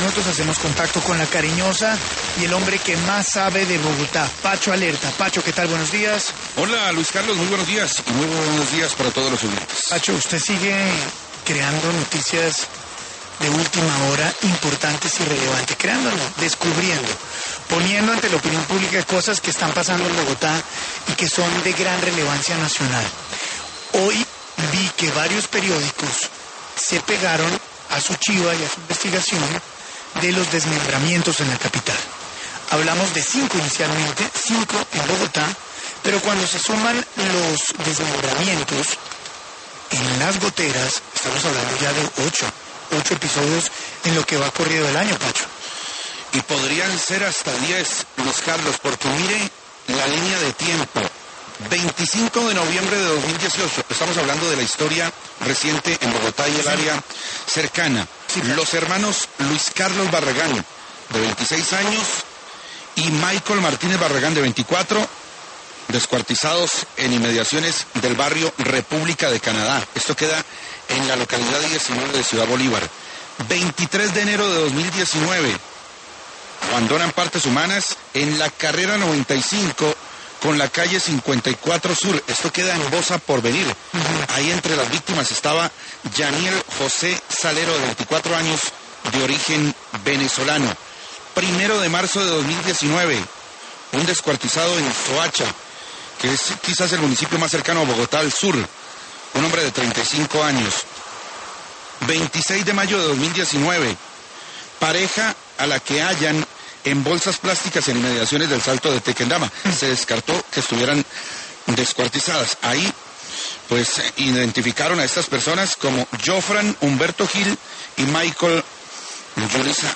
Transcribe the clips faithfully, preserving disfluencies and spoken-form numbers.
minutos hacemos contacto con la cariñosa y el hombre que más sabe de Bogotá, Pacho Alerta. Pacho, ¿qué tal? Buenos días. Hola, Luis Carlos, muy buenos días y muy buenos días para todos los oyentes. Pacho, usted sigue creando noticias de última hora importantes y relevantes, creando, no, descubriendo, poniendo ante la opinión pública cosas que están pasando en Bogotá y que son de gran relevancia nacional. Hoy vi que varios periódicos se pegaron a su chiva y a su investigación de los desmembramientos en la capital. Hablamos de cinco inicialmente, cinco en Bogotá, pero cuando se suman los desmembramientos en las goteras, estamos hablando ya de ocho, ocho episodios en lo que va corrido el año, Pacho. Y podrían ser hasta diez, Luis Carlos, porque mire la línea de tiempo. veinticinco de noviembre de dos mil dieciocho, estamos hablando de la historia reciente en Bogotá y el sí. área cercana. Sí, los hermanos Luis Carlos Barragán, de veintiséis años, y Michael Martínez Barragán, de veinticuatro, descuartizados en inmediaciones del barrio República de Canadá. Esto queda en la localidad diecinueve de Ciudad Bolívar. veintitrés de enero de dos mil diecinueve, abandonan partes humanas en la carrera noventa y cinco con la calle cincuenta y cuatro Sur. Esto queda en Bosa Porvenir. Uh-huh. Ahí entre las víctimas estaba Yaniel José Salero, de veinticuatro años, de origen venezolano. Primero de marzo de dos mil diecinueve, un descuartizado en Soacha, que es quizás el municipio más cercano a Bogotá al sur, un hombre de treinta y cinco años. veintiséis de mayo de dos mil diecinueve, pareja a la que hallan en bolsas plásticas en inmediaciones del Salto de Tequendama. Se descartó que estuvieran descuartizadas. Ahí, pues, identificaron a estas personas como Jofran Humberto Gil y Michael Yulisa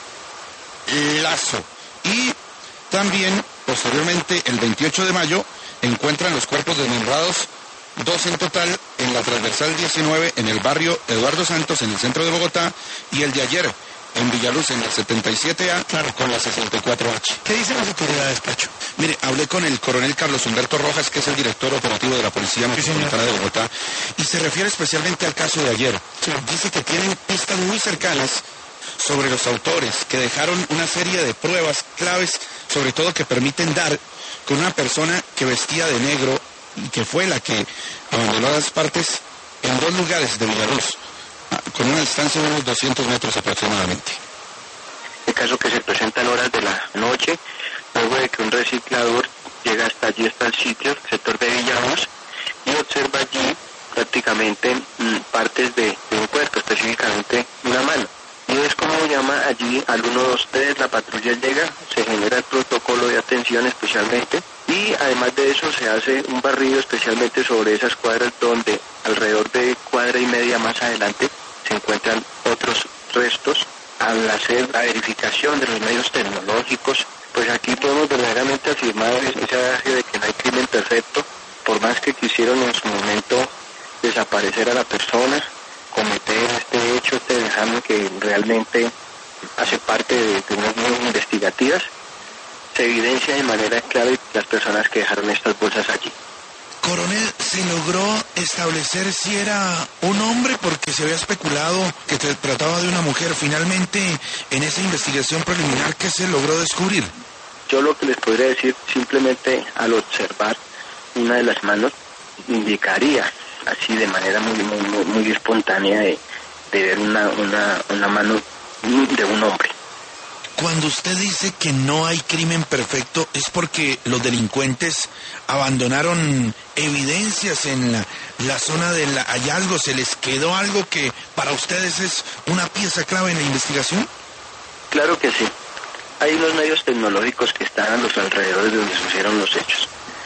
Lazo. Y también, posteriormente, el veintiocho de mayo, encuentran los cuerpos desmembrados, dos en total, en la transversal diecinueve, en el barrio Eduardo Santos, en el centro de Bogotá, y el de ayer, en Villaluz, en el setenta y siete A, claro, con la sesenta y cuatro H. ¿Qué dicen las autoridades, Pacho? Mire, hablé con el coronel Carlos Humberto Rojas, que es el director operativo de la Policía Metropolitana de Bogotá, y se refiere especialmente al caso de ayer. Sí. Dice que tienen pistas muy cercanas sobre los autores, que dejaron una serie de pruebas claves, sobre todo que permiten dar con una persona que vestía de negro y que fue la que abandonó las partes en dos lugares de Villaluz, con una distancia de unos doscientos metros aproximadamente. El caso que se presenta en horas de la noche, luego de que un reciclador llega hasta allí, hasta el sitio, el sector de Villaluz, y observa allí prácticamente mmm, partes de, de un cuerpo, específicamente una mano. Y es como llama allí al uno dos tres, la patrulla llega, se genera el protocolo de atención especialmente, y además de eso se hace un barrido especialmente sobre esas cuadras donde alrededor de cuadra y media más adelante se encuentran otros restos. Al hacer la verificación de los medios tecnológicos, pues aquí podemos verdaderamente afirmar ese adagio de que no hay crimen perfecto, por más que quisieron en su momento desaparecer a la persona, cometer este hecho, este dejando que realmente hace parte de, de unas líneas investigativas, se evidencia de manera clara las personas que dejaron estas bolsas allí. Coronel, ¿se logró establecer si era un hombre? Porque se había especulado que se trataba de una mujer. Finalmente, en esa investigación preliminar, ¿qué se logró descubrir? Yo lo que les podría decir, simplemente al observar una de las manos, indicaría así de manera muy muy muy, muy espontánea de, de ver una, una, una mano de un hombre. Cuando usted dice que no hay crimen perfecto, ¿es porque los delincuentes abandonaron evidencias en la, la zona del hallazgo? ¿Se les quedó algo que para ustedes es una pieza clave en la investigación? Claro que sí. Hay unos medios tecnológicos que están a los alrededores de donde sucedieron los hechos,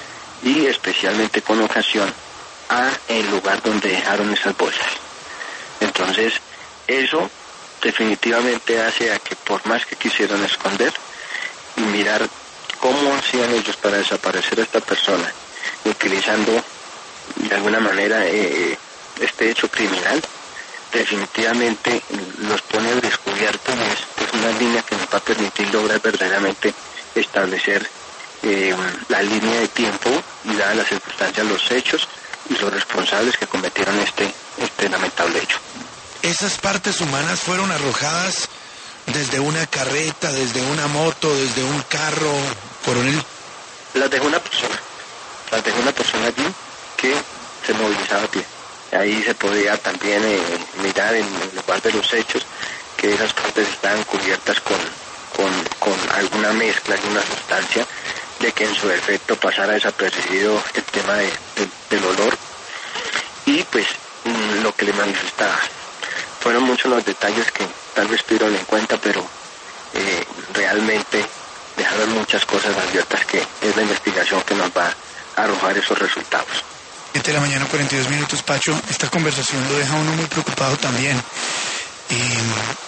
y especialmente con ocasión a el lugar donde dejaron esas bolsas. Entonces, eso definitivamente hace a que por más que quisieran esconder y mirar cómo hacían ellos para desaparecer a esta persona, utilizando de alguna manera eh, este hecho criminal, definitivamente los pone al descubierto. Es, es una línea que nos va a permitir lograr verdaderamente establecer eh, la línea de tiempo y, dadas las circunstancias, los hechos y los responsables que cometieron este, este lamentable hecho. Esas partes humanas fueron arrojadas desde una carreta, desde una moto, desde un carro, coronel? Las dejó una persona, las dejó una persona allí que se movilizaba a pie. Ahí se podía también eh, mirar en el lugar de los hechos que esas partes estaban cubiertas con, con, con alguna mezcla, alguna sustancia, de que en su efecto pasara desapercibido el tema de, de, del olor. Y pues mm, lo que le manifestaba. Fueron muchos los detalles que tal vez tuvieron en cuenta, pero eh, realmente dejaron muchas cosas abiertas que es la investigación que nos va a arrojar esos resultados. siete de la mañana, cuarenta y dos minutos, Pacho. Esta conversación lo deja a uno muy preocupado también. Eh,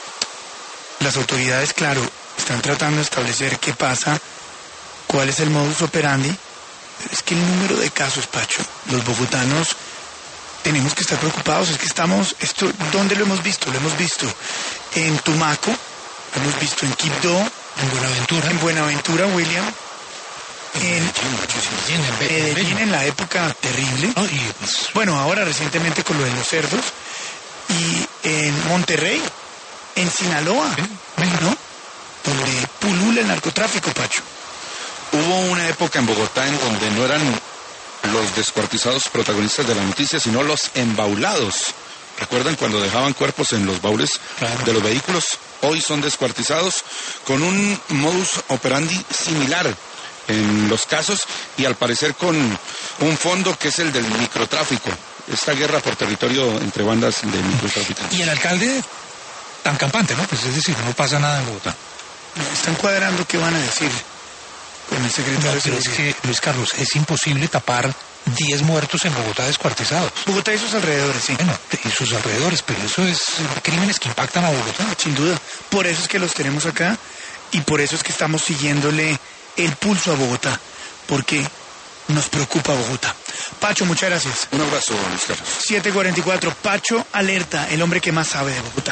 las autoridades, claro, están tratando de establecer qué pasa, cuál es el modus operandi, pero es que el número de casos, Pacho, los bogotanos tenemos que estar preocupados. Es que estamos, esto, ¿dónde lo hemos visto? Lo hemos visto en Tumaco, lo hemos visto en Quibdó, en Buenaventura, en Buenaventura, William, en en Medellín en la época terrible, no, y pues, bueno, ahora recientemente con lo de los cerdos, y en Monterrey, en Sinaloa, ¿no? Donde pulula el narcotráfico, Pacho. Hubo una época en Bogotá en donde no eran los descuartizados protagonistas de la noticia, sino los embaulados. ¿Recuerdan cuando dejaban cuerpos en los baúles claro. de los vehículos? Hoy son descuartizados con un modus operandi similar en los casos y al parecer con un fondo que es el del microtráfico. Esta guerra por territorio entre bandas de microtraficantes. Y el alcalde tan campante, ¿no? Pues es decir, no pasa nada en Bogotá. Están cuadrando qué van a decir con el secretario No, de pero es Seguridad. que, Luis Carlos, es imposible tapar diez muertos en Bogotá descuartizados. Bogotá y sus alrededores, sí. Bueno, y sus alrededores, pero eso es crímenes que impactan a Bogotá. Sin duda. Por eso es que los tenemos acá y por eso es que estamos siguiéndole el pulso a Bogotá, porque nos preocupa Bogotá. Pacho, muchas gracias. Un abrazo, Luis Carlos. siete cuarenta y cuatro, Pacho Alerta, el hombre que más sabe de Bogotá.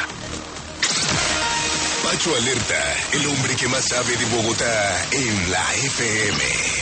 Pacho Alerta, el hombre que más sabe de Bogotá en la F M.